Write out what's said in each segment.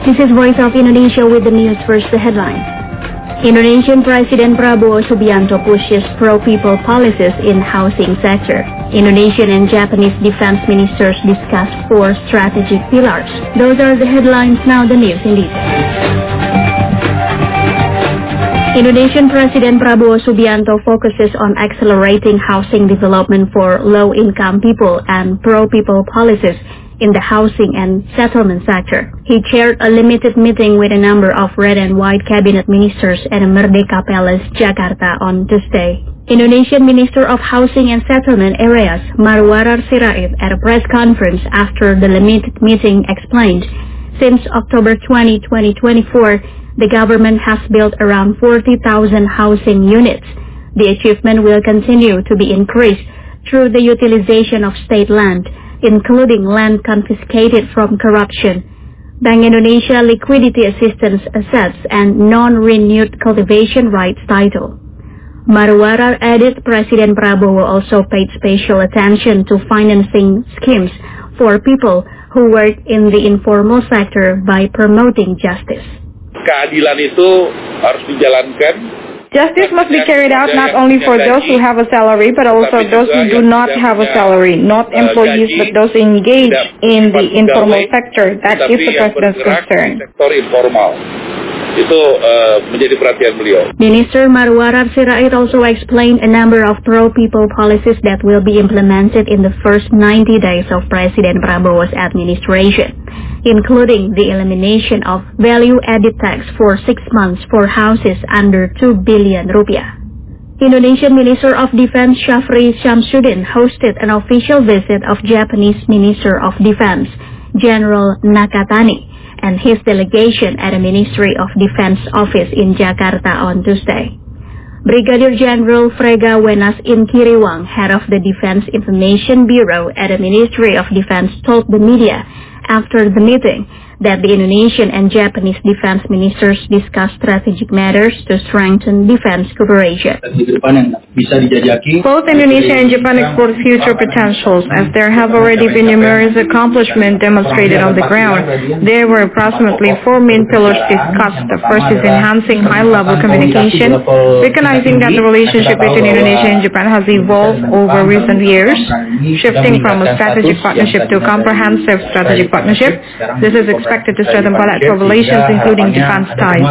This is Voice of Indonesia with the news. First, the headlines. Indonesian President Prabowo Subianto pushes pro-people policies in housing sector. Indonesian and Japanese defense ministers discuss 4 strategic pillars. Those are the headlines. Now the news in detail. Indonesian President Prabowo Subianto focuses on accelerating housing development for low-income people and pro-people policies in the housing and settlement sector. He chaired a limited meeting with a number of red and white cabinet ministers at Merdeka Palace, Jakarta on Tuesday. Indonesian Minister of Housing and Settlement Areas, Marwarar Sirait, at a press conference after the limited meeting explained, since October 20, 2024, the government has built around 40,000 housing units. The achievement will continue to be increased through the utilization of state land, including land confiscated from corruption, Bank Indonesia liquidity assistance assets, and non-renewed cultivation rights title. Marwarar added President Prabowo also paid special attention to financing schemes for people who work in the informal sector by promoting justice. Keadilan itu harus dijalankan. Justice must be carried out not only for those who have a salary, but also those who do not have a salary, not employees, but those engaged in the informal sector. That is the President's concern. Sektor informal. Itu menjadi perhatian beliau. Minister Marwarar Sirait also explained a number of pro-people policies that will be implemented in the first 90 days of President Prabowo's administration, including the elimination of value-added tax for 6 months for houses under 2 billion rupiah. Indonesian Minister of Defense Shafri Shamsuddin hosted an official visit of Japanese Minister of Defense, General Nakatani, and his delegation at the Ministry of Defense office in Jakarta on Tuesday. Brigadier General Frega Wenas Inkiriwang, head of the Defense Information Bureau at the Ministry of Defense, told the media after the meeting that the Indonesian and Japanese defense ministers discussed strategic matters to strengthen defense cooperation. Both Indonesia and Japan explored future potentials, as there have already been numerous accomplishments demonstrated on the ground. There were approximately 4 main pillars discussed. The first is enhancing high-level communication, recognizing that the relationship between Indonesia and Japan has evolved over recent years, shifting from a strategic partnership to a comprehensive strategic partnership. This is expected to strengthen bilateral relations, including defense ties.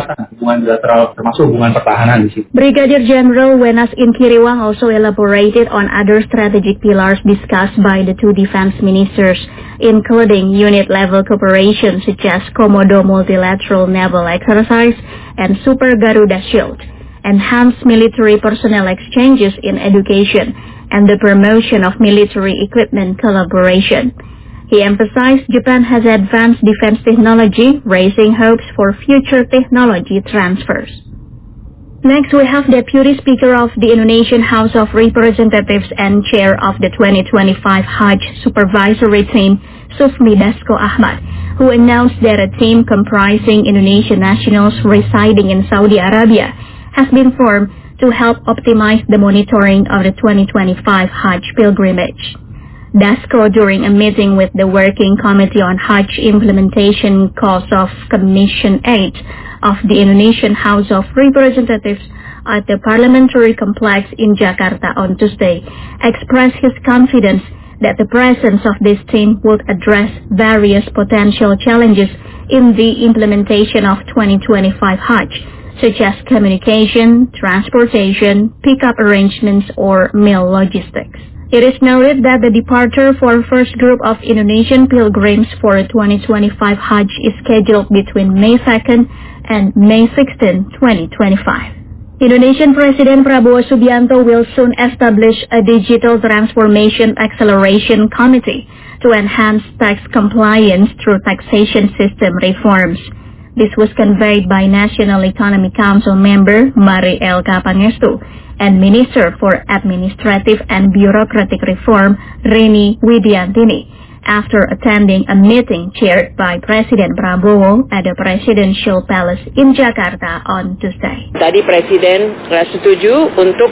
Brigadier General Wenas Inkiriwang also elaborated on other strategic pillars discussed by the 2 defense ministers, including unit-level cooperation such as Komodo Multilateral Naval Exercise and Super Garuda Shield, enhanced military personnel exchanges in education, and the promotion of military equipment collaboration. He emphasized Japan has advanced defense technology, raising hopes for future technology transfers. Next, we have Deputy Speaker of the Indonesian House of Representatives and Chair of the 2025 Hajj Supervisory Team, Sufmi Dasko Ahmad, who announced that a team comprising Indonesian nationals residing in Saudi Arabia has been formed to help optimize the monitoring of the 2025 Hajj pilgrimage. Dasko, during a meeting with the Working Committee on Hajj Implementation Cause of Commission 8 of the Indonesian House of Representatives at the Parliamentary Complex in Jakarta on Tuesday, expressed his confidence that the presence of this team would address various potential challenges in the implementation of 2025 Hajj, such as communication, transportation, pickup arrangements, or meal logistics. It is noted that the departure for first group of Indonesian pilgrims for 2025 Hajj is scheduled between May 2nd and May 16, 2025. Indonesian President Prabowo Subianto will soon establish a Digital Transformation Acceleration Committee to enhance tax compliance through taxation system reforms. This was conveyed by National Economic Council member Mari Elka Pangestu and Minister for Administrative and Bureaucratic Reform Reni Widiantini after attending a meeting chaired by President Prabowo at the Presidential Palace in Jakarta on Tuesday. Tadi Presiden setuju untuk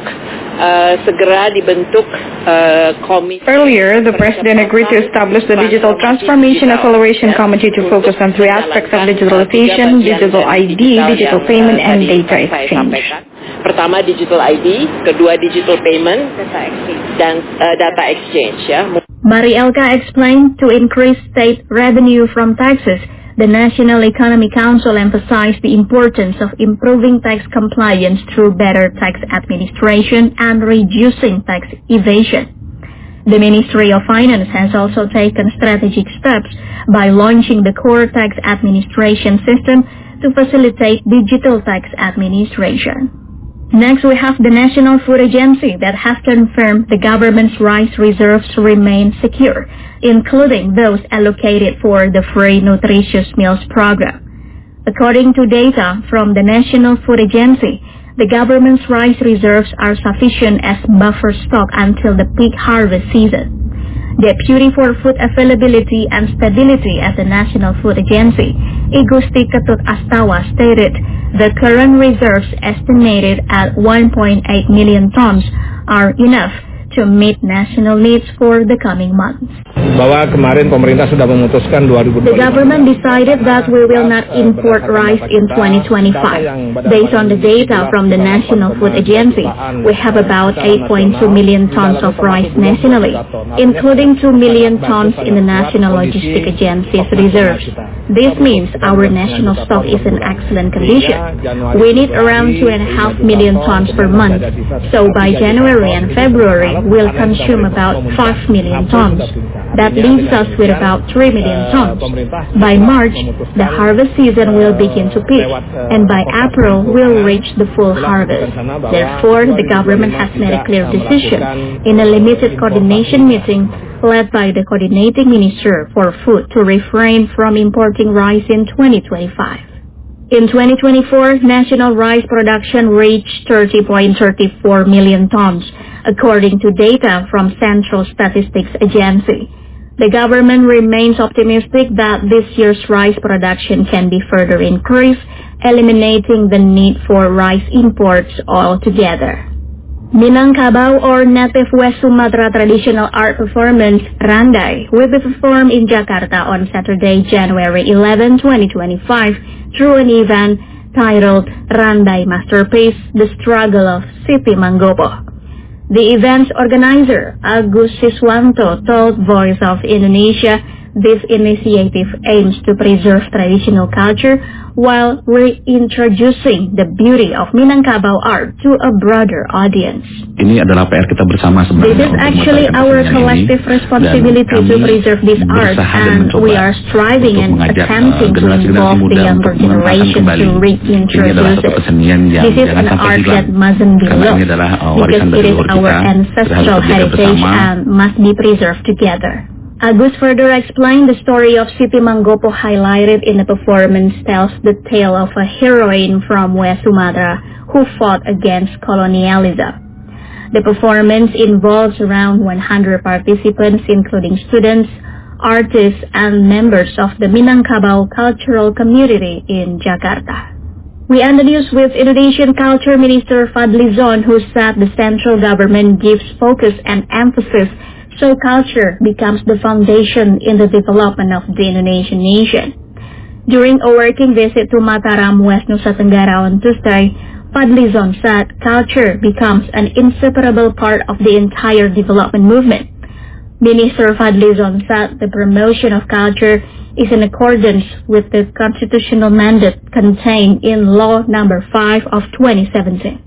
segera dibentuk komisi. Earlier, the President agreed to establish the Digital Transformation Acceleration Committee to focus on three aspects of digitalization, digital ID, digital payment, and data exchange. Pertama digital ID, kedua digital payment, dan data exchange. Ya. Mari Elka explained to increase state revenue from taxes, the National Economic Council emphasized the importance of improving tax compliance through better tax administration and reducing tax evasion. The Ministry of Finance has also taken strategic steps by launching the core tax administration system to facilitate digital tax administration. Next, we have the National Food Agency that has confirmed the government's rice reserves remain secure, including those allocated for the Free Nutritious Meals program. According to data from the National Food Agency, the government's rice reserves are sufficient as buffer stock until the peak harvest season. Deputy for Food Availability and Stability at the National Food Agency, Igusti Ketut Astawa, stated the current reserves estimated at 1.8 million tons are enough to meet national needs for the coming months. Bahwa kemarin pemerintah sudah memutuskan 2025. The government decided that we will not import rice in 2025. Based on the data from the National Food Agency, we have about 8.2 million tons of rice nationally, including 2 million tons in the National Logistic Agency's reserves. This means our national stock is in excellent condition. We need around 2.5 million tons per month, so by January and February, we'll consume about 5 million tons. That leaves us with about 3 million tons. By March, the harvest season will begin to peak, and by April, we'll reach the full harvest. Therefore, the government has made a clear decision in a limited coordination meeting led by the coordinating minister for food to refrain from importing rice in 2025. In 2024, national rice production reached 30.34 million tons, according to data from Central Statistics Agency. The government remains optimistic that this year's rice production can be further increased, eliminating the need for rice imports altogether. Minangkabau, or Native West Sumatra traditional art performance, Randai, will be performed in Jakarta on Saturday, January 11, 2025, through an event titled Randai Masterpiece, The Struggle of Siti Manggopo. The event's organizer, Agus Siswanto, told Voice of Indonesia this initiative aims to preserve traditional culture while reintroducing the beauty of Minangkabau art to a broader audience. Ini adalah PR kita bersama sebenarnya. This is actually our collective responsibility to preserve this art, and we are striving and attempting to involve the younger generation to reintroduce it. This is an art that mustn't be lost, because it is our ancestral heritage and must be preserved together. Agus further explained the story of Siti Manggopo highlighted in the performance tells the tale of a heroine from West Sumatra who fought against colonialism. The performance involves around 100 participants, including students, artists, and members of the Minangkabau cultural community in Jakarta. We end the news with Indonesian Culture Minister Fadli Zon, who said the central government gives focus and emphasis so culture becomes the foundation in the development of the Indonesian nation. During a working visit to Mataram, West Nusa Tenggara on Tuesday, Fadli Zon said culture becomes an inseparable part of the entire development movement. Minister Fadli Zon said the promotion of culture is in accordance with the constitutional mandate contained in Law No. 5 of 2017.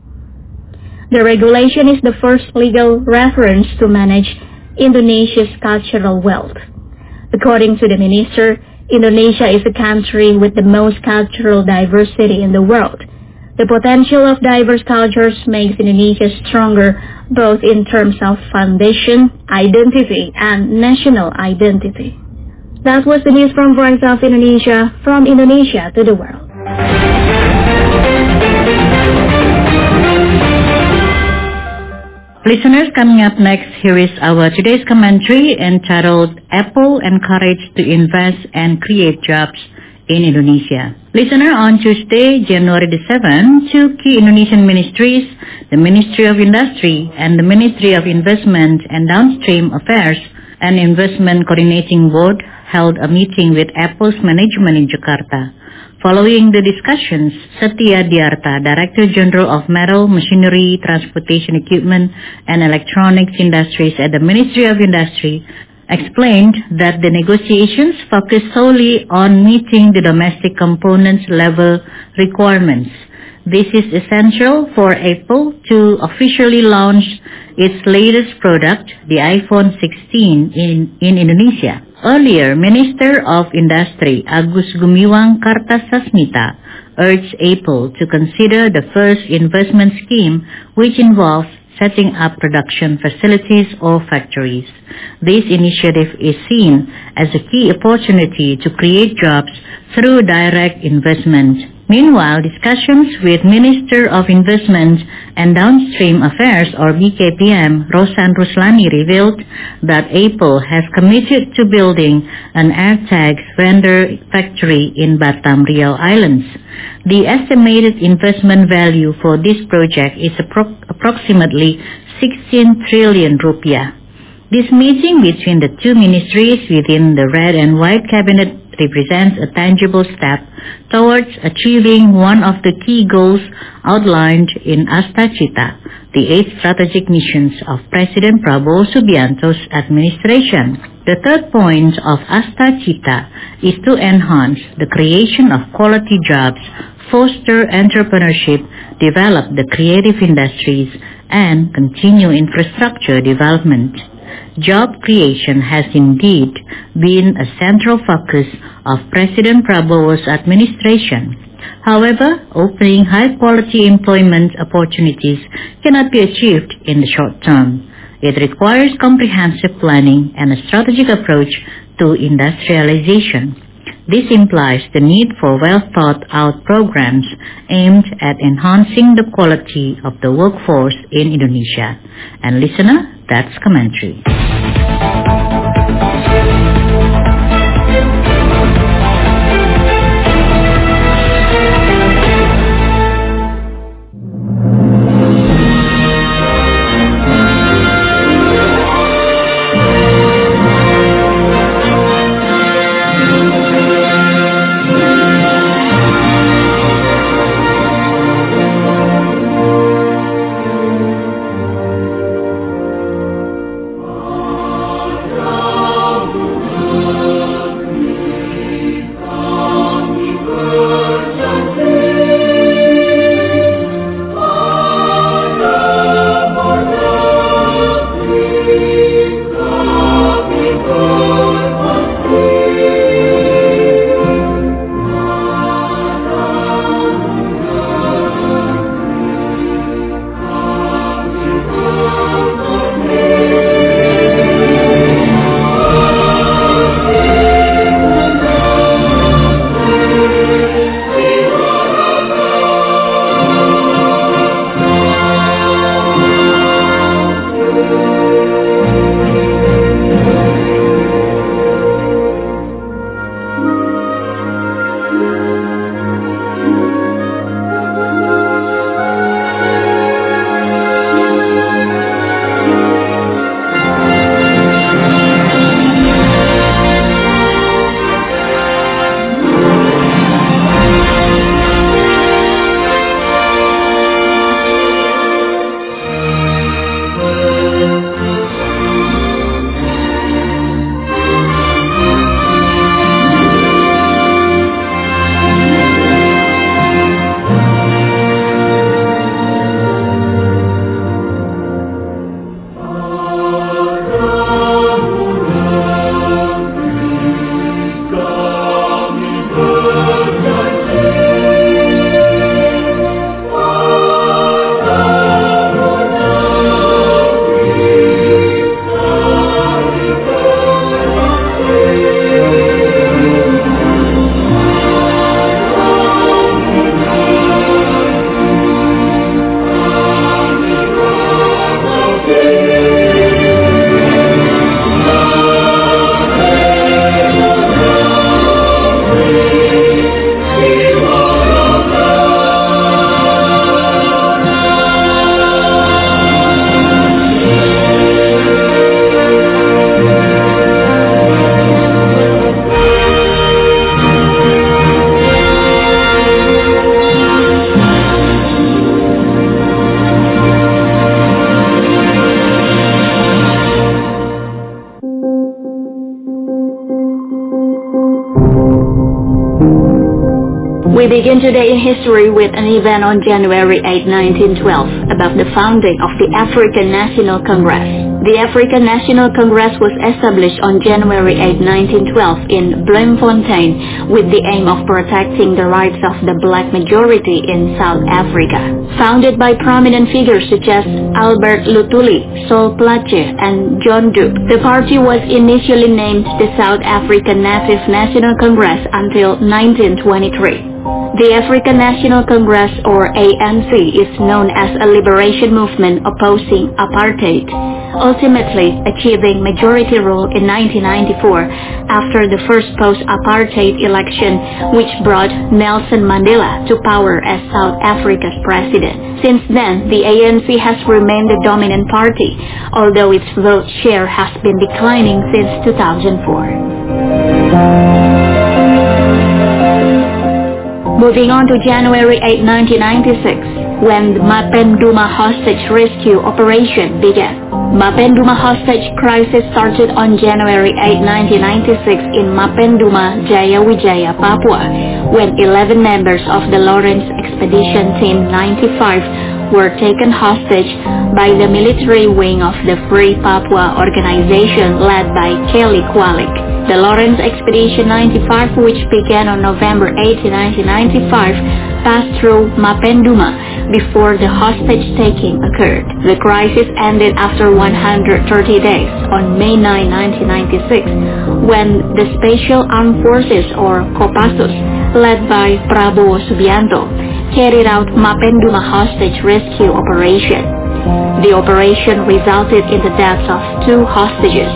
The regulation is the first legal reference to manage Indonesia's cultural wealth. According to the minister, Indonesia is a country with the most cultural diversity in the world. The potential of diverse cultures makes Indonesia stronger both in terms of foundation, identity, and national identity. That was the news from Voice of Indonesia, from Indonesia to the world. Listeners, coming up next, here is our today's commentary entitled Apple Encouraged to Invest and Create Jobs in Indonesia. Listener, on Tuesday, January the 7th, two key Indonesian ministries, the Ministry of Industry and the Ministry of Investment and Downstream Affairs and Investment Coordinating Board, held a meeting with Apple's management in Jakarta. Following the discussions, Satya Diarta, Director General of Metal, Machinery, Transportation Equipment and Electronics Industries at the Ministry of Industry, explained that the negotiations focus solely on meeting the domestic components level requirements. This is essential for Apple to officially launch its latest product, the iPhone 16, in Indonesia. Earlier, Minister of Industry Agus Gumiwang Kartasasmita urged Apple to consider the first investment scheme, which involves setting up production facilities or factories. This initiative is seen as a key opportunity to create jobs through direct investment. Meanwhile, discussions with Minister of Investment and Downstream Affairs, or BKPM, Rosan Ruslani, revealed that Apple has committed to building an AirTag vendor factory in Batam, Riau Islands. The estimated investment value for this project is approximately 16 trillion rupiah. This meeting between the two ministries within the Red and White Cabinet represents a tangible step towards achieving one of the key goals outlined in Asta Cita, the 8 strategic missions of President Prabowo Subianto's administration. The third point of Asta Cita is to enhance the creation of quality jobs, foster entrepreneurship, develop the creative industries, and continue infrastructure development. Job creation has indeed been a central focus of President Prabowo's administration. However, opening high-quality employment opportunities cannot be achieved in the short term. It requires comprehensive planning and a strategic approach to industrialization. This implies the need for well-thought-out programs aimed at enhancing the quality of the workforce in Indonesia. And listener, that's commentary. We begin today in history with an event on January 8, 1912, about the founding of the African National Congress. The African National Congress was established on January 8, 1912 in Bloemfontein with the aim of protecting the rights of the black majority in South Africa. Founded by prominent figures such as Albert Luthuli, Sol Plaatje, and John Duke, the party was initially named the South African Native National Congress until 1923. The African National Congress, or ANC, is known as a liberation movement opposing apartheid, ultimately achieving majority rule in 1994 after the first post-apartheid election, which brought Nelson Mandela to power as South Africa's president. Since then, the ANC has remained the dominant party, although its vote share has been declining since 2004. Moving on to January 8, 1996, when the Mapenduma hostage rescue operation began. Mapenduma hostage crisis started on January 8, 1996 in Mapenduma, Jayawijaya, Papua, when 11 members of the Lawrence Expedition Team 95 were taken hostage by the military wing of the Free Papua organization led by Kelly Kwalik. The Lawrence Expedition 95, which began on November 8, 1995, passed through Mapenduma before the hostage-taking occurred. The crisis ended after 130 days on May 9, 1996, when the Special Armed Forces, or Kopassus, led by Prabowo Subianto, carried out Mapenduma hostage rescue operation. The operation resulted in the deaths of 2 hostages.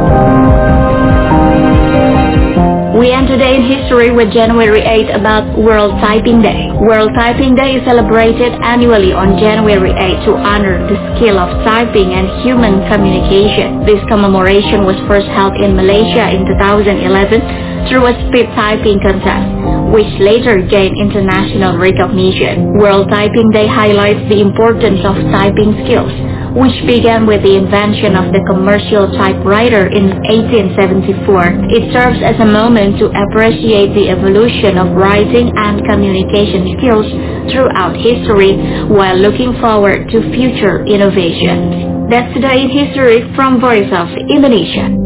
We end today in history with January 8 about World Typing Day. World Typing Day is celebrated annually on January 8 to honor the skill of typing and human communication. This commemoration was first held in Malaysia in 2011 through a speed typing contest, which later gained international recognition. World Typing Day highlights the importance of typing skills, which began with the invention of the commercial typewriter in 1874. It serves as a moment to appreciate the evolution of writing and communication skills throughout history while looking forward to future innovations. That's Today in History from Voice of Indonesia.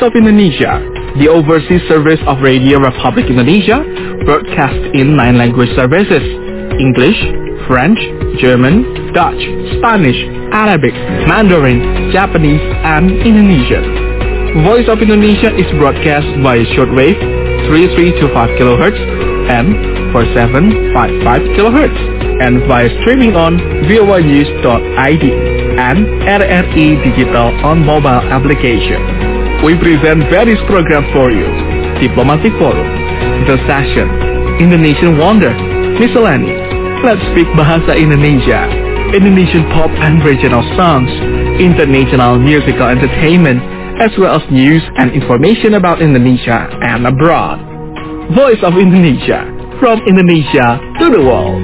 of Indonesia, the overseas service of Radio Republic Indonesia, broadcasts in 9 language services: English, French, German, Dutch, Spanish, Arabic, Mandarin, Japanese, and Indonesian. Voice of Indonesia is broadcast via shortwave 3325 kHz and 4755 kHz, and via streaming on voanews.id and RRI Digital on mobile application. We present various programs for you: Diplomatic Forum, The Session, Indonesian Wonder, Miscellany, Let's Speak Bahasa Indonesia, Indonesian pop and regional songs, international musical entertainment, as well as news and information about Indonesia and abroad. Voice of Indonesia, from Indonesia to the world.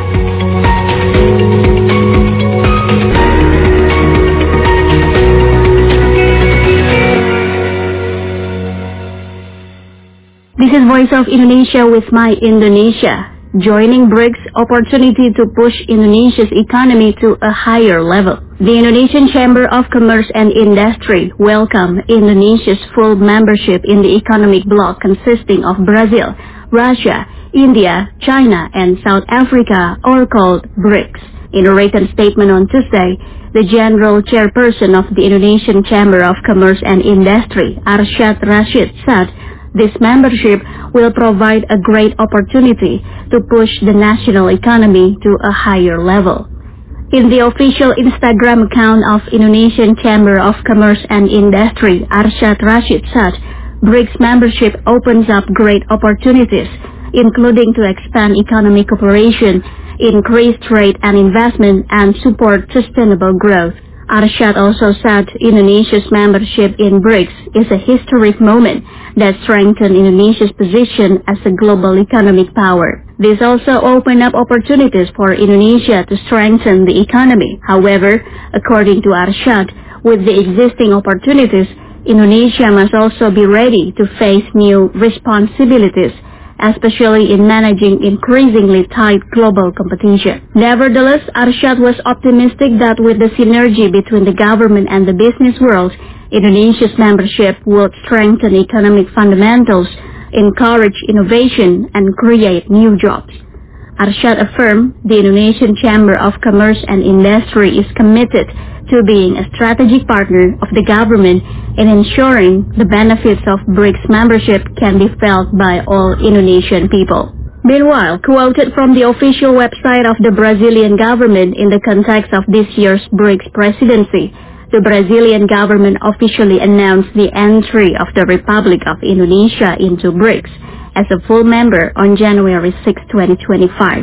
This is Voice of Indonesia with My Indonesia. Joining BRICS, opportunity to push Indonesia's economy to a higher level. The Indonesian Chamber of Commerce and Industry welcomed Indonesia's full membership in the economic bloc consisting of Brazil, Russia, India, China, and South Africa, or called BRICS. In a written statement on Tuesday, the General Chairperson of the Indonesian Chamber of Commerce and Industry, Arsyad Rashid, said this membership will provide a great opportunity to push the national economy to a higher level. In the official Instagram account of Indonesian Chamber of Commerce and Industry, Arsyad Rashid said, BRICS membership opens up great opportunities, including to expand economic cooperation, increase trade and investment, and support sustainable growth. Arsyad also said Indonesia's membership in BRICS is a historic moment that strengthens Indonesia's position as a global economic power. This also opened up opportunities for Indonesia to strengthen the economy. However, according to Arsyad, with the existing opportunities, Indonesia must also be ready to face new responsibilities, especially in managing increasingly tight global competition. Nevertheless, Arsyad was optimistic that with the synergy between the government and the business world, Indonesia's membership would strengthen economic fundamentals, encourage innovation, and create new jobs. Arsyad affirmed the Indonesian Chamber of Commerce and Industry is committed to being a strategic partner of the government in ensuring the benefits of BRICS membership can be felt by all Indonesian people. Meanwhile, quoted from the official website of the Brazilian government in the context of this year's BRICS presidency, the Brazilian government officially announced the entry of the Republic of Indonesia into BRICS as a full member on January 6, 2025.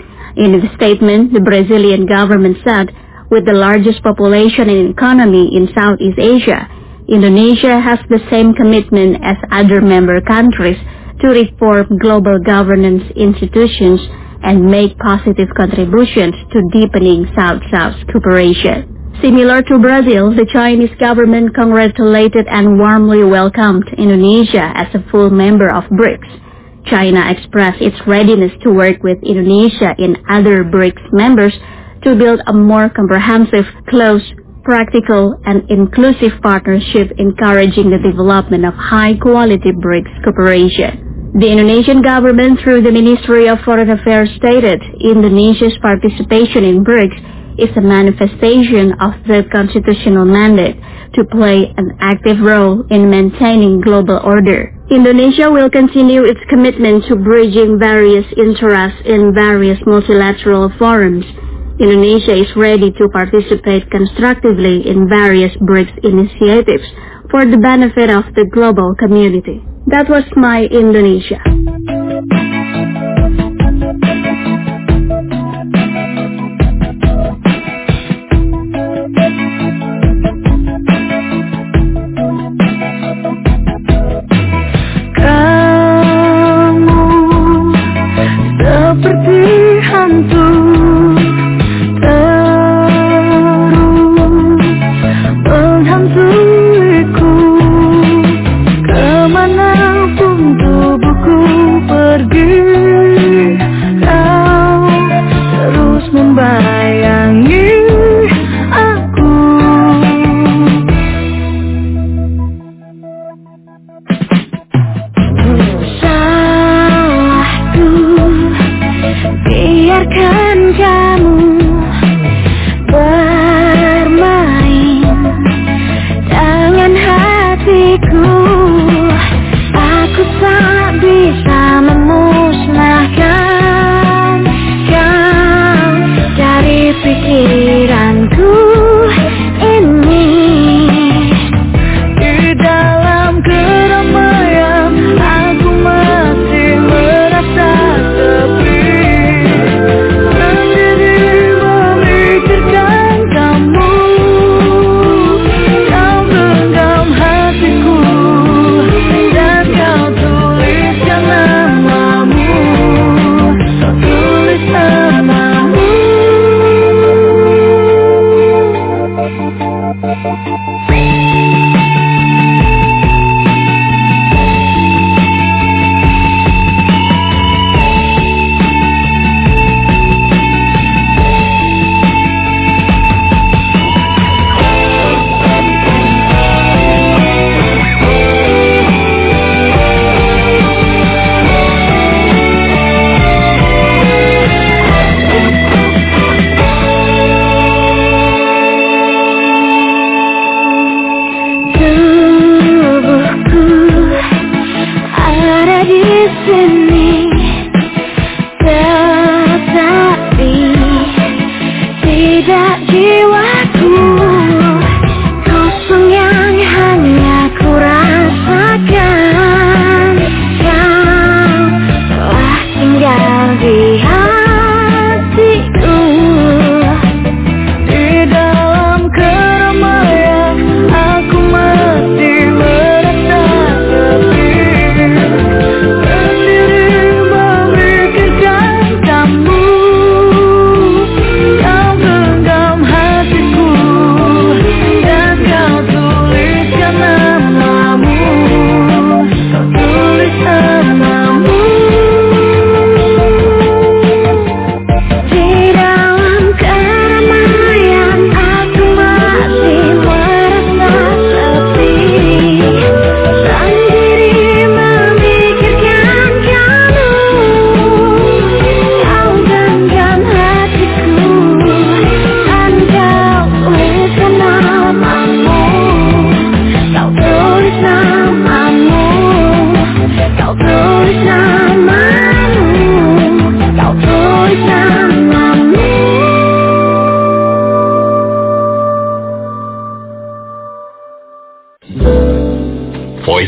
In the statement, the Brazilian government said, with the largest population and economy in Southeast Asia, Indonesia has the same commitment as other member countries to reform global governance institutions and make positive contributions to deepening South-South cooperation. Similar to Brazil, the Chinese government congratulated and warmly welcomed Indonesia as a full member of BRICS. China expressed its readiness to work with Indonesia and other BRICS members to build a more comprehensive, close, practical, and inclusive partnership encouraging the development of high-quality BRICS cooperation. The Indonesian government, through the Ministry of Foreign Affairs, stated Indonesia's participation in BRICS is a manifestation of the constitutional mandate to play an active role in maintaining global order. Indonesia will continue its commitment to bridging various interests in various multilateral forums. Indonesia is ready to participate constructively in various BRICS initiatives for the benefit of the global community. That was My Indonesia.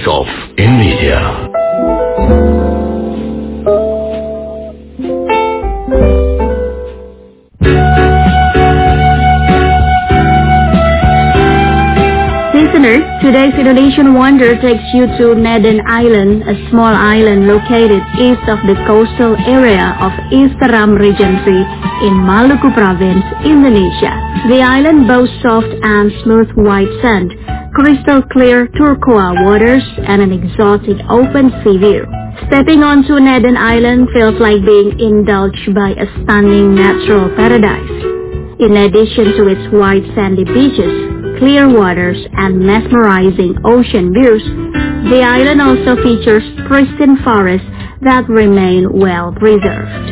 Voice of Indonesia. Listeners, today's Indonesian Wonder takes you to Medan Island, a small island located east of the coastal area of East Seram Regency in Maluku Province, Indonesia. The island boasts soft and smooth white sand, crystal clear turquoise waters, and an exotic open sea view. Stepping onto Medan Island feels like being indulged by a stunning natural paradise. In addition to its white sandy beaches, clear waters, and mesmerizing ocean views, the island also features pristine forests that remain well preserved.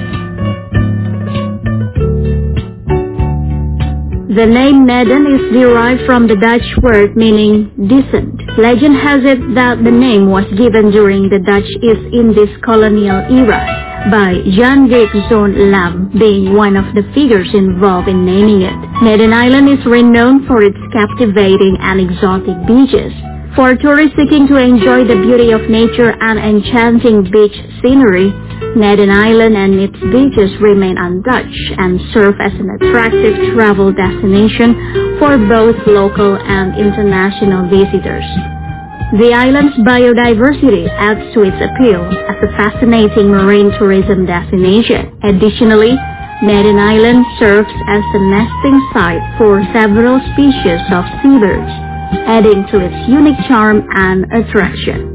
The name Medan is derived from the Dutch word meaning decent. Legend has it that the name was given during the Dutch East Indies colonial era by Jan Dirk Zoon Lam, being one of the figures involved in naming it. Medan Island is renowned for its captivating and exotic beaches. For tourists seeking to enjoy the beauty of nature and enchanting beach scenery, Medan Island and its beaches remain untouched and serve as an attractive travel destination for both local and international visitors. The island's biodiversity adds to its appeal as a fascinating marine tourism destination. Additionally, Medan Island serves as a nesting site for several species of seabirds, adding to its unique charm and attraction.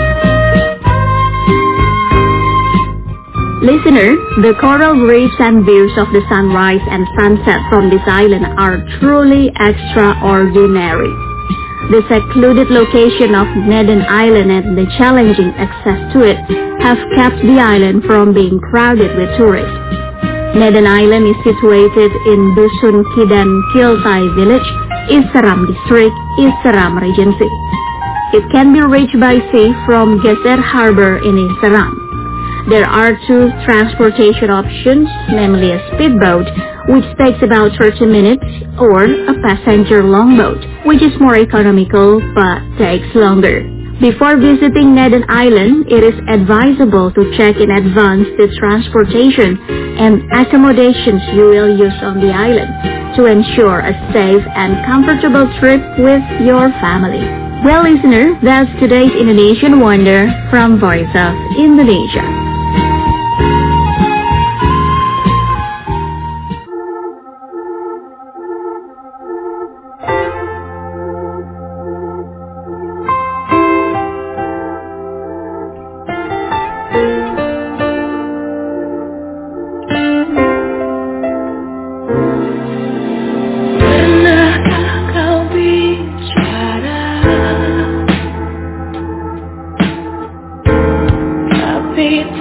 Listener, the coral reefs and views of the sunrise and sunset from this island are truly extraordinary. The secluded location of Medan Island and the challenging access to it have kept the island from being crowded with tourists. Medan Island is situated in Dusun Kidan Kiltai Village, East Seram District, East Seram Regency. It can be reached by sea from Geser Harbor in East Seram. There are two transportation options, namely a speedboat, which takes about 30 minutes, or a passenger longboat, which is more economical but takes longer. Before visiting Medan Island, it is advisable to check in advance the transportation and accommodations you will use on the island to ensure a safe and comfortable trip with your family. Well, listener, that's today's Indonesian Wonder from Voice of Indonesia. Tapi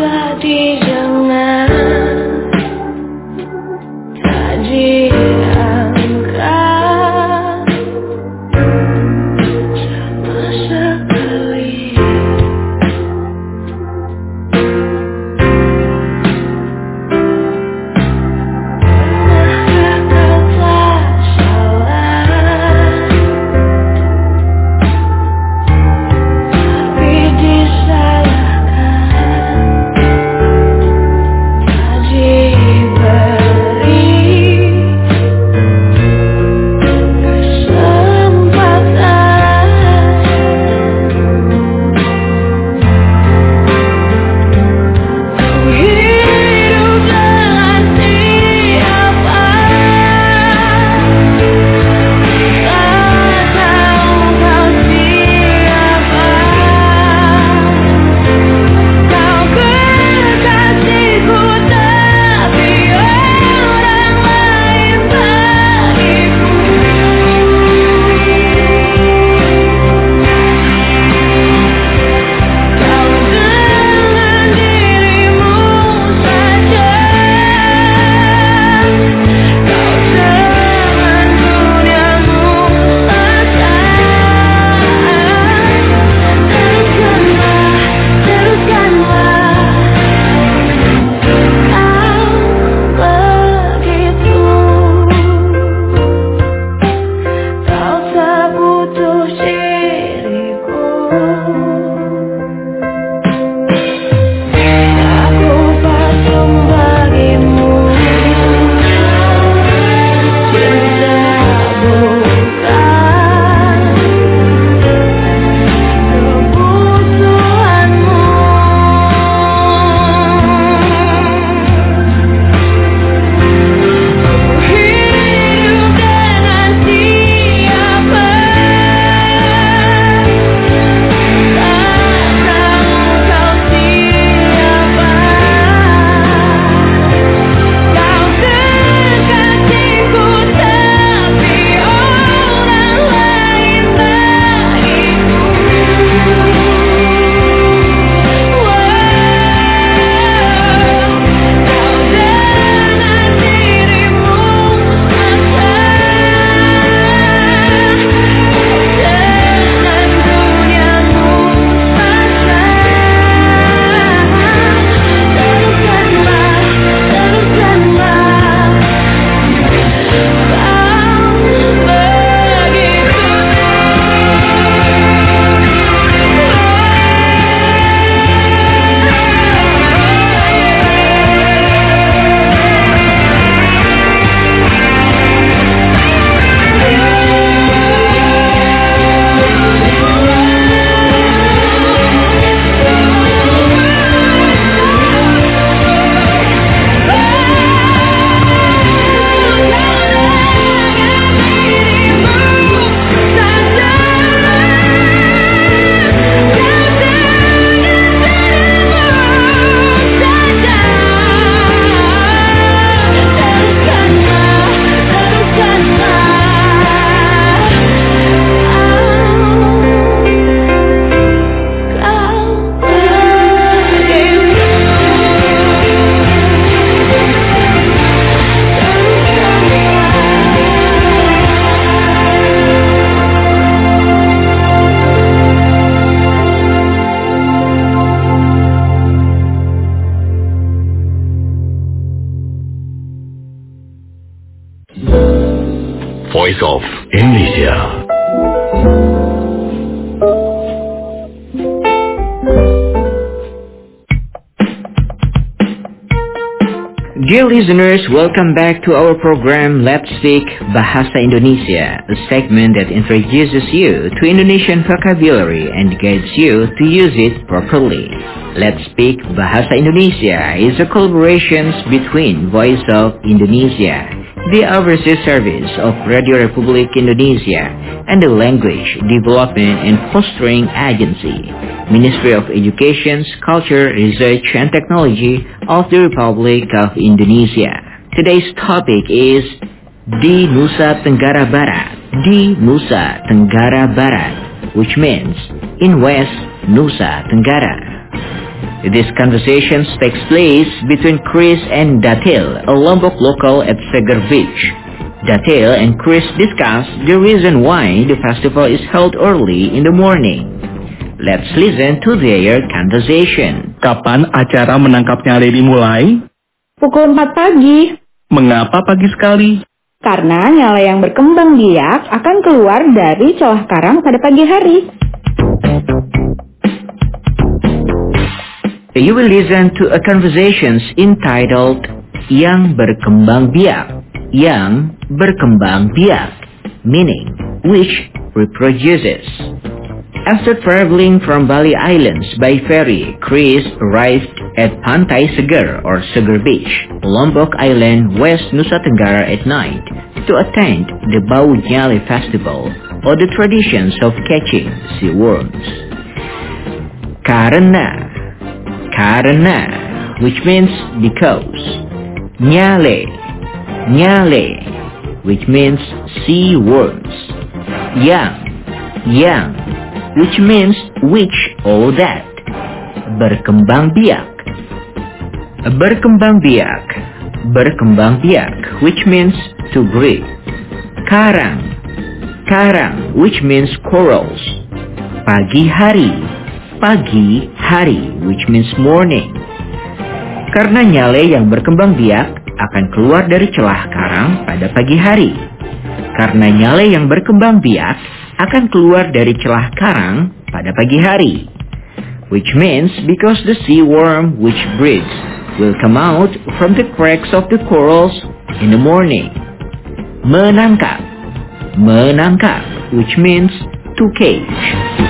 Voice of Indonesia. Dear listeners, welcome back to our program Let's Speak Bahasa Indonesia, a segment that introduces you to Indonesian vocabulary and guides you to use it properly. Let's Speak Bahasa Indonesia is a collaboration between Voice of Indonesia, the Overseas Service of Radio Republik Indonesia, and the Language Development and Fostering Agency, Ministry of Education, Culture, Research and Technology of the Republic of Indonesia. Today's topic is di Nusa Tenggara Barat. Di Nusa Tenggara Barat, which means in West Nusa Tenggara. This conversation takes place between Chris and Datil, a Lombok local at Seger Beach. Datil and Chris discuss the reason why the festival is held early in the morning. Let's listen to their conversation. Kapan acara menangkap nyale dimulai? Pukul 4 pagi. Mengapa pagi sekali? Karena nyale yang berkembang biak akan keluar dari celah karang pada pagi hari. You will listen to a conversation entitled Yang Berkembang Biak. Yang berkembang biak, meaning which reproduces. After traveling from Bali Islands by ferry, Chris arrived at Pantai Seger or Seger Beach, Lombok Island, West Nusa Tenggara at night to attend the Bau Nyale Festival or the traditions of catching sea worms. Karena, which means because. Nyale, which means sea worms. Yang, which means which or that. Berkembang biak, which means to breed. Karang, which means corals. Pagi hari, which means morning. Karena nyale yang berkembang biak akan keluar dari celah karang pada pagi hari. Karena nyale yang berkembang biak akan keluar dari celah karang pada pagi hari. Which means because the sea worm which breeds will come out from the cracks of the corals in the morning. Menangkap, which means to catch.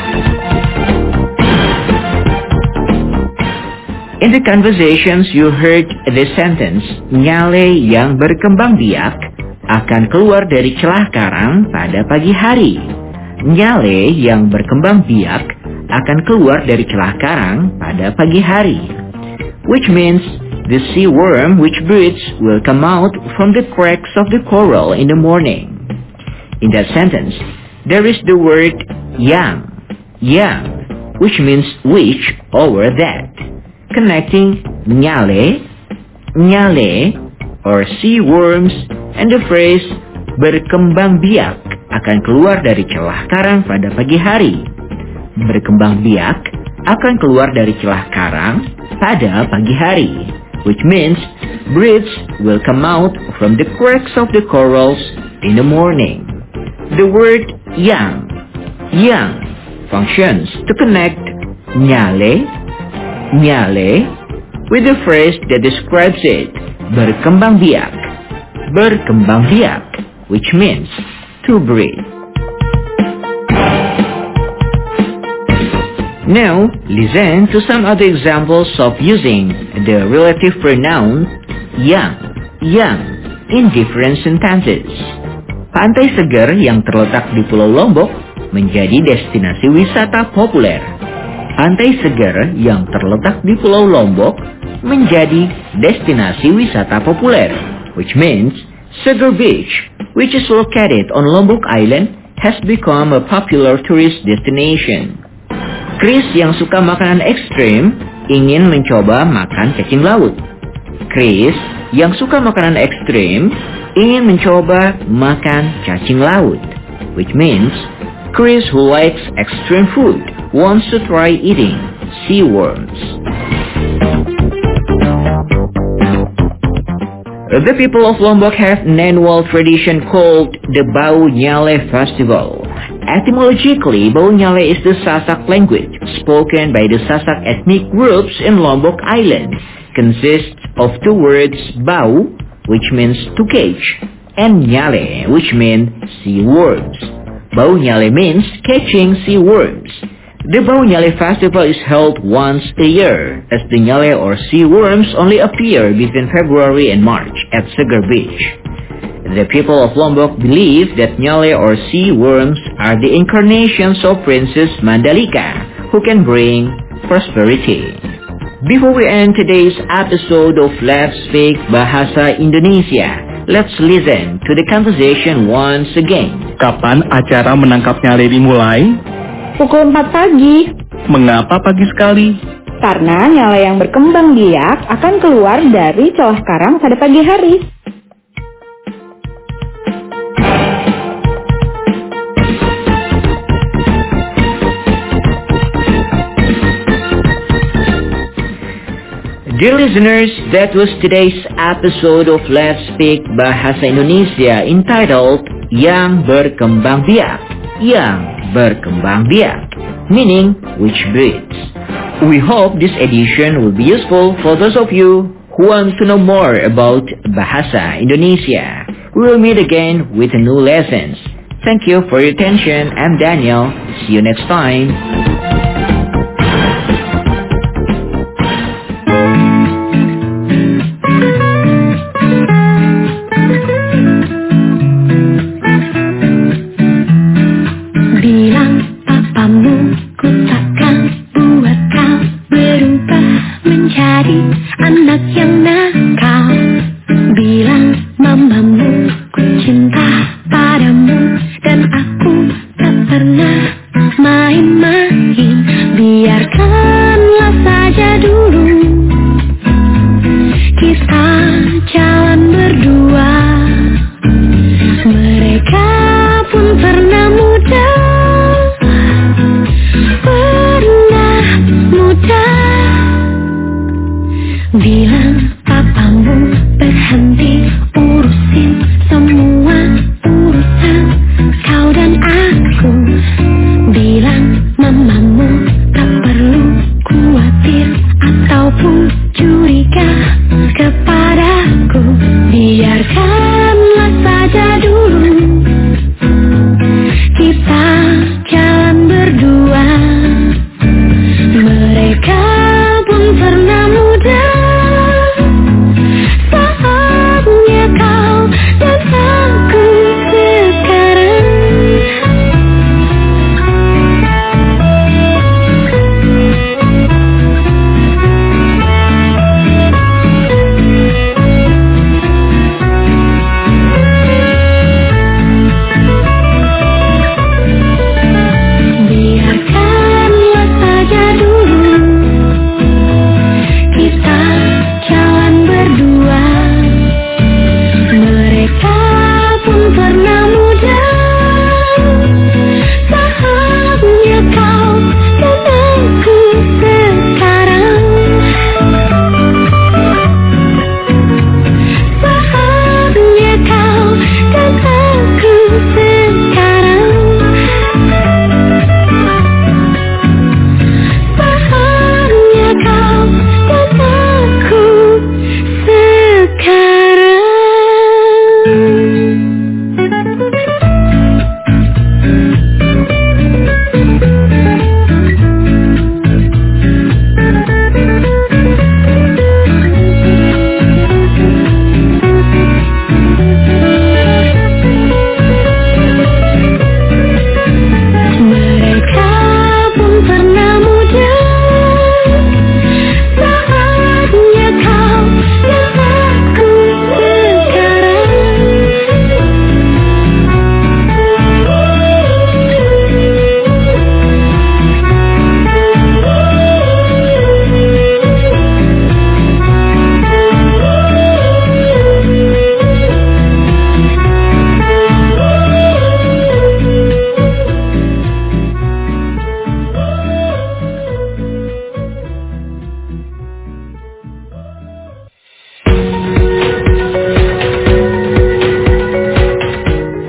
In the conversations you heard the sentence, nyale yang berkembang biak akan keluar dari celah karang pada pagi hari. Nyale yang berkembang biak akan keluar dari celah karang pada pagi hari. Which means the sea worm which breeds will come out from the cracks of the coral in the morning. In that sentence, there is the word yang, which means which or that, connecting nyale or sea worms and the phrase berkembang biak akan keluar dari celah karang pada pagi hari. Berkembang biak akan keluar dari celah karang pada pagi hari, which means breeds will come out from the cracks of the corals in the morning. The word yang functions to connect nyale with the phrase that describes it, berkembang biak, which means to breed. Now, listen to some other examples of using the relative pronoun yang in different sentences. Pantai Seger yang terletak di Pulau Lombok menjadi destinasi wisata populer. Pantai Seger yang terletak di Pulau Lombok menjadi destinasi wisata populer, which means Seger Beach, which is located on Lombok Island, has become a popular tourist destination. Chris yang suka makanan ekstrim ingin mencoba makan cacing laut. Chris yang suka makanan ekstrim ingin mencoba makan cacing laut, which means Chris who likes extreme food wants to try eating sea worms. The people of Lombok have an annual tradition called the Bau Nyale Festival. Etymologically, Bau Nyale is the Sasak language spoken by the Sasak ethnic groups in Lombok Island. Consists of two words, Bau, which means to catch, and Nyale, which means sea worms. Bau Nyale means catching sea worms. The Bau Nyale Festival is held once a year, as the Nyale or sea worms only appear between February and March at Segar Beach. The people of Lombok believe that Nyale or sea worms are the incarnations of Princess Mandalika, who can bring prosperity. Before we end today's episode of Let's Speak Bahasa Indonesia, let's listen to the conversation once again. Kapan acara menangkap nyale dimulai? Pukul 4 pagi. Mengapa pagi sekali? Karena nyale yang berkembang biak akan keluar dari celah karang pada pagi hari. Dear listeners, that was today's episode of Let's Speak Bahasa Indonesia entitled Yang Berkembang Biak. Yang berkembang biak, meaning which breeds. We hope this edition will be useful for those of you who want to know more about Bahasa Indonesia. We will meet again with new lessons. Thank you for your attention. I'm Daniel. See you next time. Anak yang nakal, bilang mamamu ku cinta padamu, dan aku tak pernah main-main. Biarkanlah saja dulu kita jalan berdua. Mereka pun pernah muda, bilang papamu berhenti urusin semua urusan kau dan aku. Bilang mamamu tak perlu khawatir ataupun curiga kepadaku.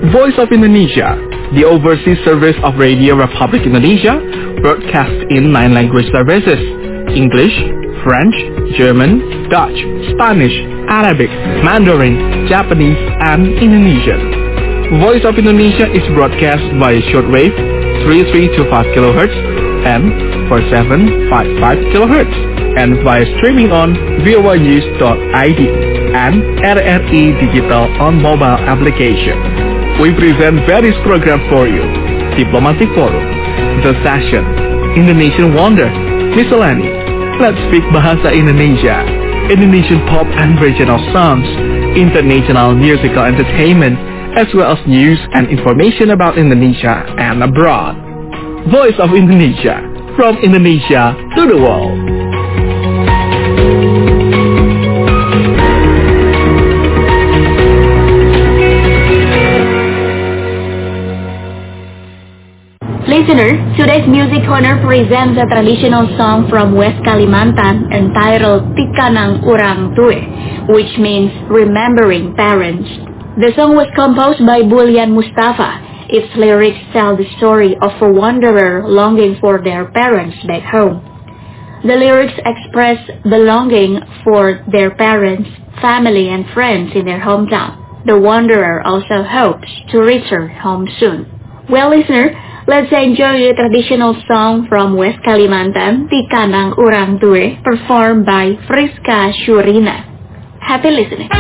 Voice of Indonesia, the overseas service of Radio Republic Indonesia, broadcast in 9 language services: English, French, German, Dutch, Spanish, Arabic, Mandarin, Japanese, and Indonesian. Voice of Indonesia is broadcast via shortwave 3325 kHz and 4755 kHz, and via streaming on voanews.id and RRI Digital on mobile application. We present various programs for you: Diplomatic Forum, The Session, Indonesian Wonder, Miscellany, Let's Speak Bahasa Indonesia, Indonesian pop and regional songs, international musical entertainment, as well as news and information about Indonesia and abroad. Voice of Indonesia, from Indonesia to the world. Listener, today's Music Corner presents a traditional song from West Kalimantan entitled Tikanang Urang Tue, which means remembering parents. The song was composed by Bulian Mustafa. Its lyrics tell the story of a wanderer longing for their parents back home. The lyrics express the longing for their parents, family, and friends in their hometown. The wanderer also hopes to return home soon. Well, listener, let's enjoy the traditional song from West Kalimantan, Tikanang Urang Tue, performed by Friska Shurina. Happy listening.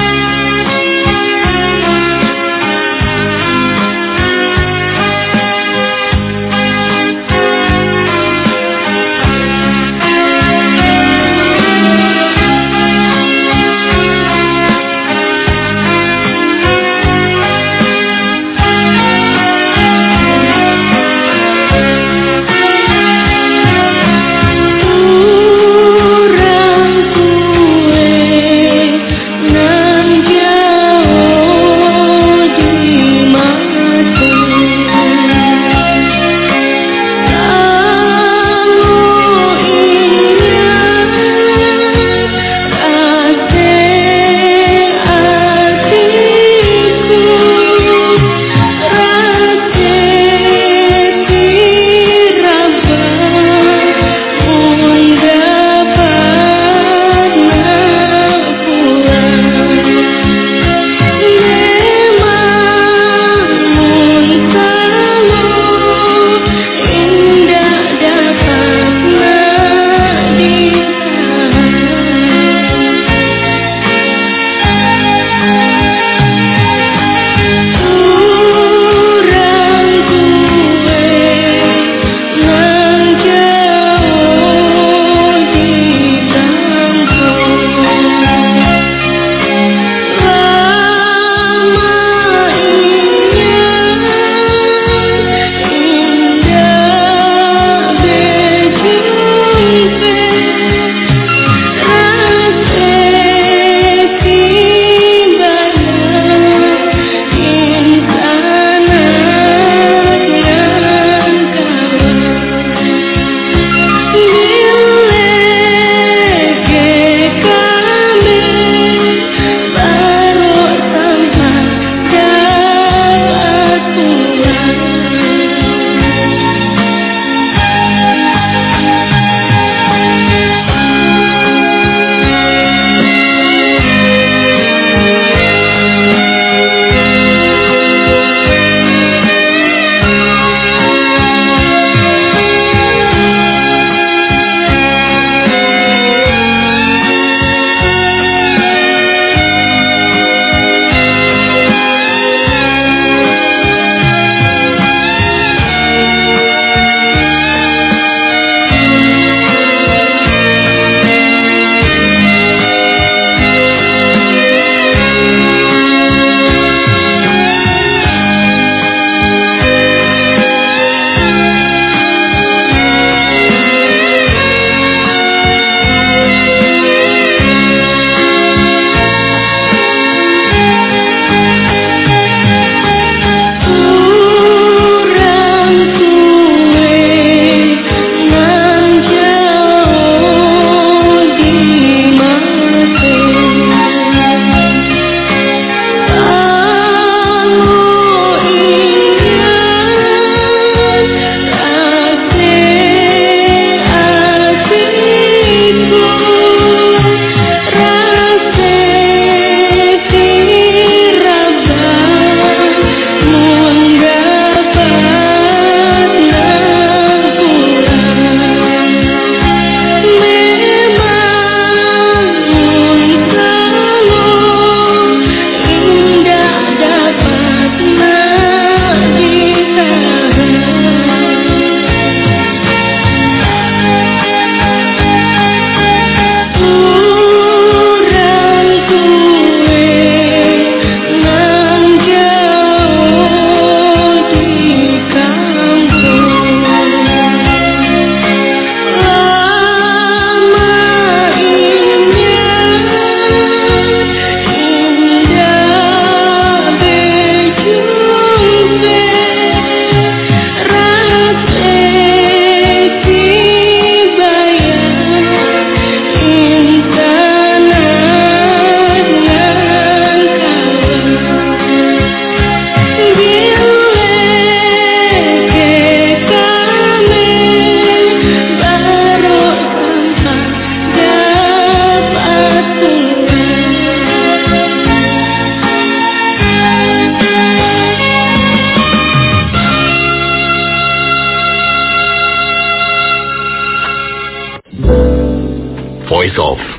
Urang tue nan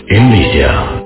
Indonesia.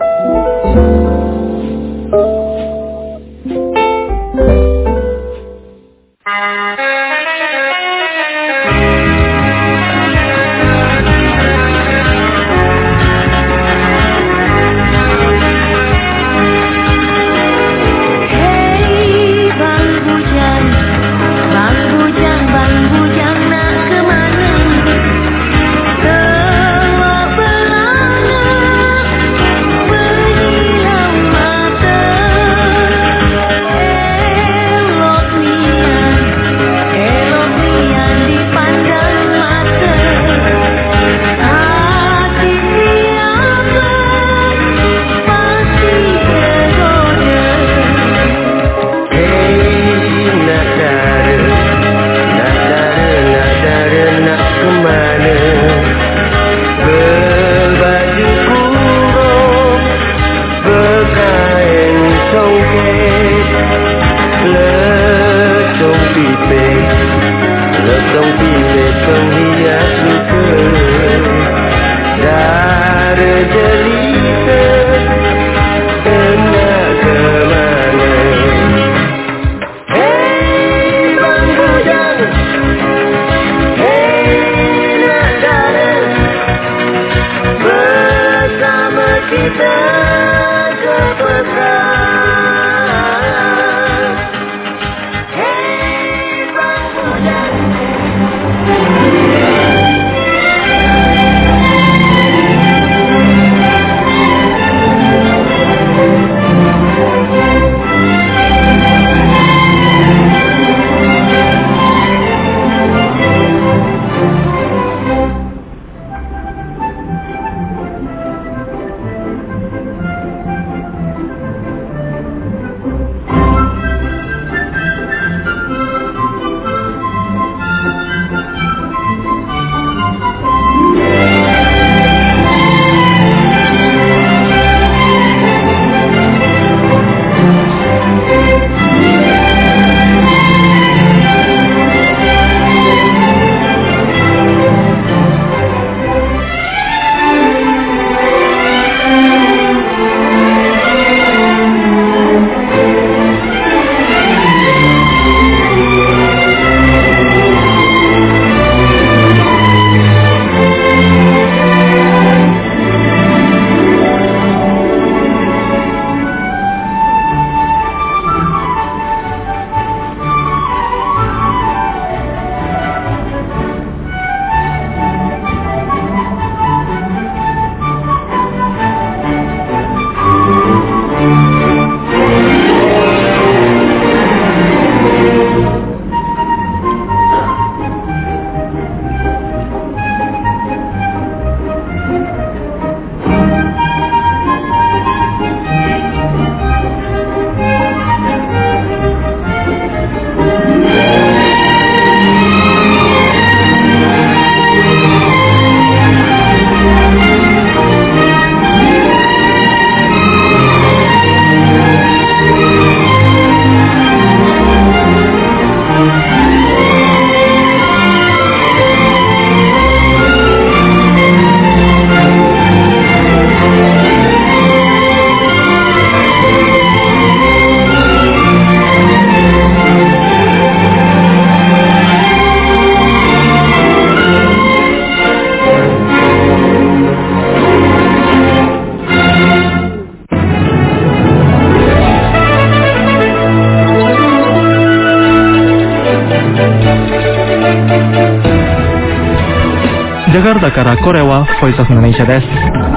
Jakarta からこれは Voice of Indonesia です。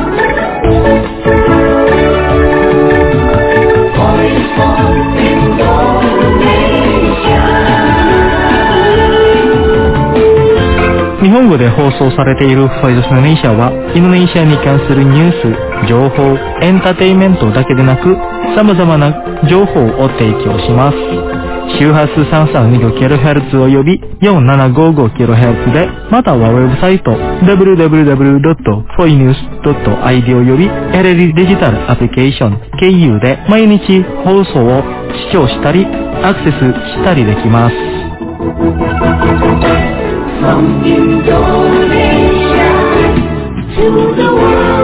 日本語で放送されている Voice of Indonesia はインドネシアに関するニュース、情報、エンターテインメントだけでなく様々な情報を提供します。周波数 332kHz および 4755kHz で、またはウェブサイト www.foinews.id および LD デジタルアプリケーション KU で毎日放送を視聴したりアクセスしたりできます。From Indonesia to the world